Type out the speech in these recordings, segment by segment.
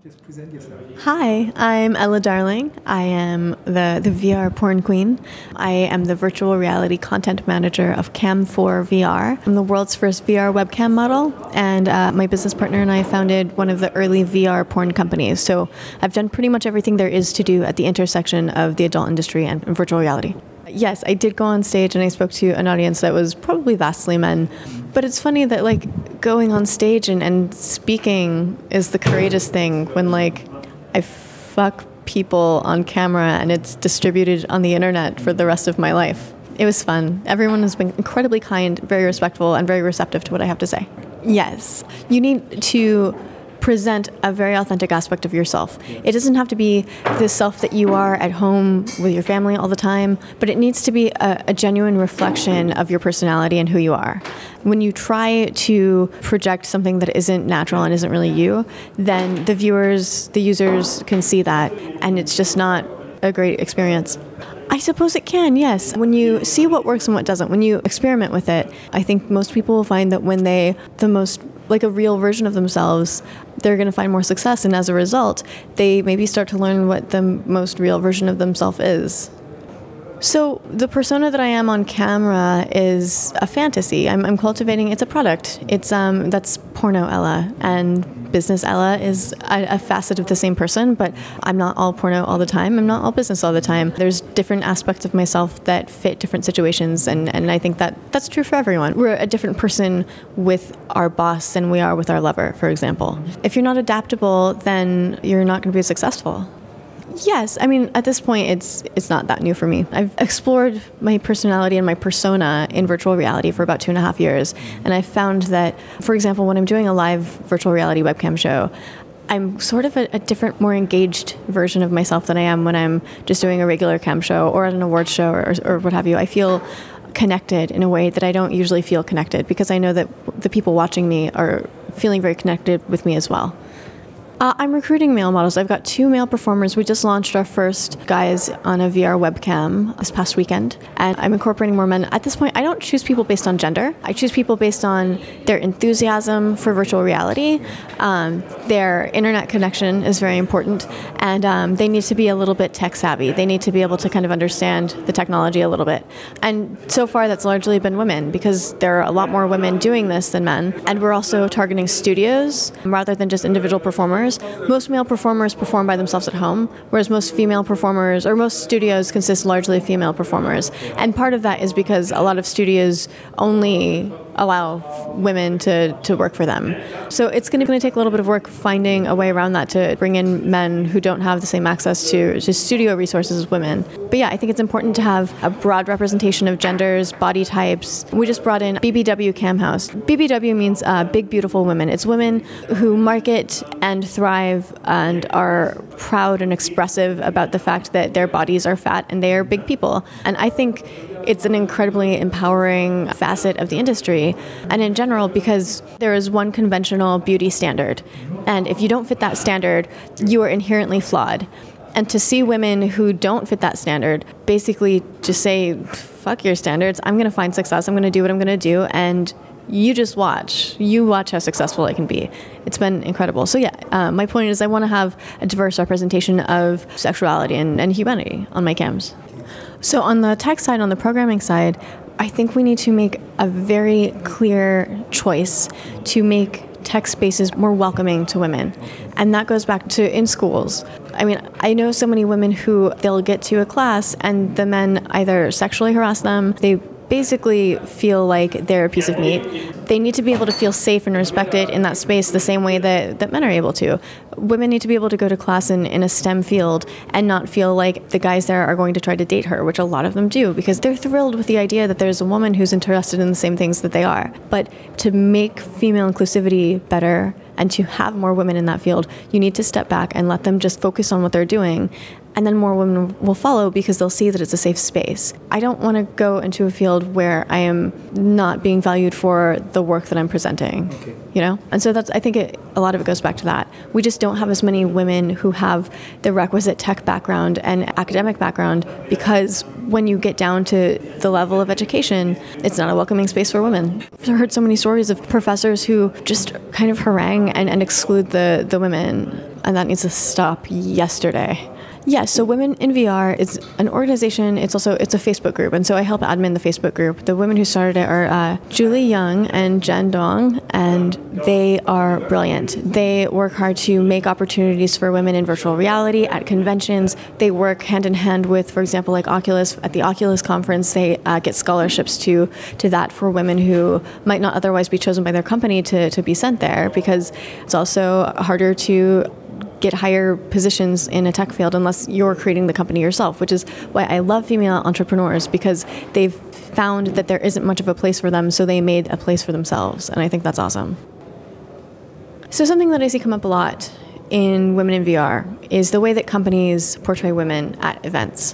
Just present yourself. Hi, I'm Ella Darling. I am the VR porn queen. I am the virtual reality content manager of Cam4 VR. I'm the world's first VR webcam model, and my business partner and I founded one of the early VR porn companies. So I've done pretty much everything there is to do at the intersection of the adult industry and virtual reality. Yes, I did go on stage and I spoke to an audience that was probably vastly men. But it's funny that going on stage and speaking is the courageous thing when I fuck people on camera and it's distributed on the internet for the rest of my life. It was fun. Everyone has been incredibly kind, very respectful, and very receptive to what I have to say. Yes, you need to present a very authentic aspect of yourself. It doesn't have to be the self that you are at home with your family all the time, but it needs to be a genuine reflection of your personality and who you are. When you try to project something that isn't natural and isn't really you, then the users can see that, and it's just not a great experience. I suppose it can, yes. When you see what works and what doesn't, when you experiment with it, I think most people will find that when a real version of themselves, they're going to find more success. And as a result, they maybe start to learn what the most real version of themselves is. So the persona that I am on camera is a fantasy. I'm cultivating, it's a product. That's porno Ella, and business Ella is a facet of the same person, but I'm not all porno all the time. I'm not all business all the time. There's different aspects of myself that fit different situations, and I think that's true for everyone. We're a different person with our boss than we are with our lover, for example. If you're not adaptable, then you're not going to be successful. Yes, I mean, at this point, it's not that new for me. I've explored my personality and my persona in virtual reality for about 2.5 years, and I found that, for example, when I'm doing a live virtual reality webcam show, I'm sort of a different, more engaged version of myself than I am when I'm just doing a regular cam show or at an awards show or what have you. I feel connected in a way that I don't usually feel connected because I know that the people watching me are feeling very connected with me as well. I'm recruiting male models. I've got 2 male performers. We just launched our first guys on a VR webcam this past weekend, and I'm incorporating more men. At this point, I don't choose people based on gender. I choose people based on their enthusiasm for virtual reality. Their internet connection is very important, and they need to be a little bit tech savvy. They need to be able to kind of understand the technology a little bit. And so far, that's largely been women because there are a lot more women doing this than men. And we're also targeting studios rather than just individual performers. Most male performers perform by themselves at home, whereas most female performers, or most studios consist largely of female performers. And part of that is because a lot of studios only allow women to work for them. So it's going to take a little bit of work finding a way around that to bring in men who don't have the same access to studio resources as women. But yeah, I think it's important to have a broad representation of genders, body types. We just brought in BBW Cam House. BBW means Big Beautiful Women. It's women who market and thrive and are proud and expressive about the fact that their bodies are fat and they are big people. And I think it's an incredibly empowering facet of the industry and in general because there is one conventional beauty standard. And if you don't fit that standard, you are inherently flawed. And to see women who don't fit that standard basically just say, fuck your standards, I'm going to find success, I'm going to do what I'm going to do, and you just watch. You watch how successful I can be. It's been incredible. So yeah, my point is I want to have a diverse representation of sexuality and humanity on my cams. So on the tech side, on the programming side, I think we need to make a very clear choice to make tech spaces more welcoming to women. And that goes back to in schools. I mean, I know so many women who they'll get to a class and the men either sexually harass them, they basically feel like they're a piece of meat. They need to be able to feel safe and respected in that space the same way that men are able to. Women need to be able to go to class in a STEM field and not feel like the guys there are going to try to date her, which a lot of them do because they're thrilled with the idea that there's a woman who's interested in the same things that they are. But to make female inclusivity better and to have more women in that field, you need to step back and let them just focus on what they're doing. And then more women will follow because they'll see that it's a safe space. I don't want to go into a field where I am not being valued for the work that I'm presenting, okay. You know? And so I think a lot of it goes back to that. We just don't have as many women who have the requisite tech background and academic background because when you get down to the level of education, it's not a welcoming space for women. I've heard so many stories of professors who just kind of harangue and exclude the women and that needs to stop yesterday. Yeah, so Women in VR is an organization. It's a Facebook group, and so I help admin the Facebook group. The women who started it are Julie Young and Jen Dong, and they are brilliant. They work hard to make opportunities for women in virtual reality at conventions. They work hand in hand with, for example, like Oculus. At the Oculus conference, they get scholarships to that for women who might not otherwise be chosen by their company to be sent there, because it's also harder to get higher positions in a tech field unless you're creating the company yourself, which is why I love female entrepreneurs, because they've found that there isn't much of a place for them, so they made a place for themselves, and I think that's awesome. So something that I see come up a lot in Women in VR is the way that companies portray women at events.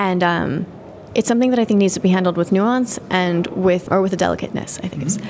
And it's something that I think needs to be handled with nuance and with a delicateness, I think is.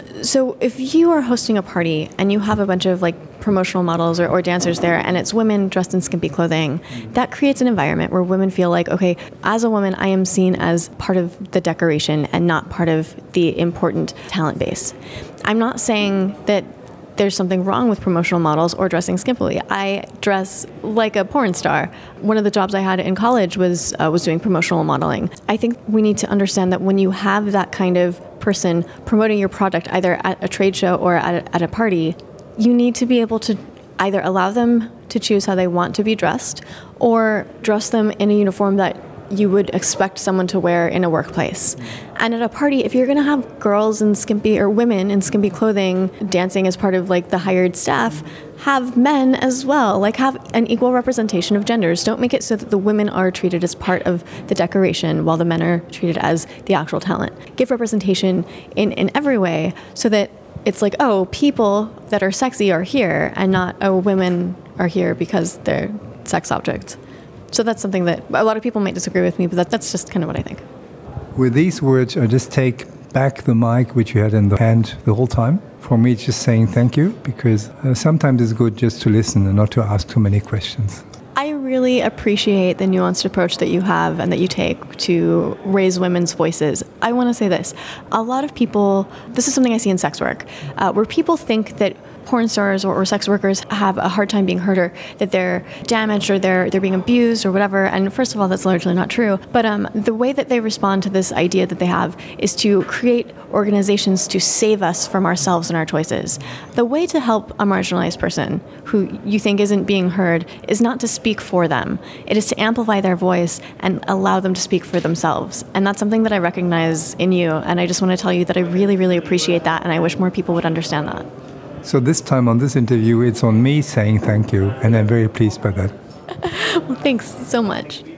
So if you are hosting a party and you have a bunch of like promotional models or dancers there, and it's women dressed in skimpy clothing, that creates an environment where women feel like, okay, as a woman, I am seen as part of the decoration and not part of the important talent base. I'm not saying that there's something wrong with promotional models or dressing skimpily. I dress like a porn star. One of the jobs I had in college was doing promotional modeling. I think we need to understand that when you have that kind of person promoting your product, either at a trade show or at a party, you need to be able to either allow them to choose how they want to be dressed or dress them in a uniform that you would expect someone to wear in a workplace. And at a party, if you're going to have girls in skimpy or women in skimpy clothing dancing as part of like the hired staff, have men as well. Like have an equal representation of genders. Don't make it so that the women are treated as part of the decoration while the men are treated as the actual talent. Give representation in every way so that it's like, oh, people that are sexy are here and not, oh, women are here because they're sex objects. So that's something that a lot of people might disagree with me, but that's just kind of what I think. With these words, I just take back the mic which you had in the hand the whole time. For me, it's just saying thank you, because sometimes it's good just to listen and not to ask too many questions. I really appreciate the nuanced approach that you have and that you take to raise women's voices. I want to say this. A lot of people, this is something I see in sex work, where people think that porn stars or sex workers have a hard time being heard, or that they're damaged or they're being abused or whatever. And first of all, that's largely not true. But the way that they respond to this idea that they have is to create organizations to save us from ourselves and our choices. The way to help a marginalized person who you think isn't being heard is not to speak for them. It is to amplify their voice and allow them to speak for themselves. And that's something that I recognize in you. And I just want to tell you that I really, really appreciate that. And I wish more people would understand that. So this time on this interview, it's on me saying thank you, and I'm very pleased by that. Well, thanks so much.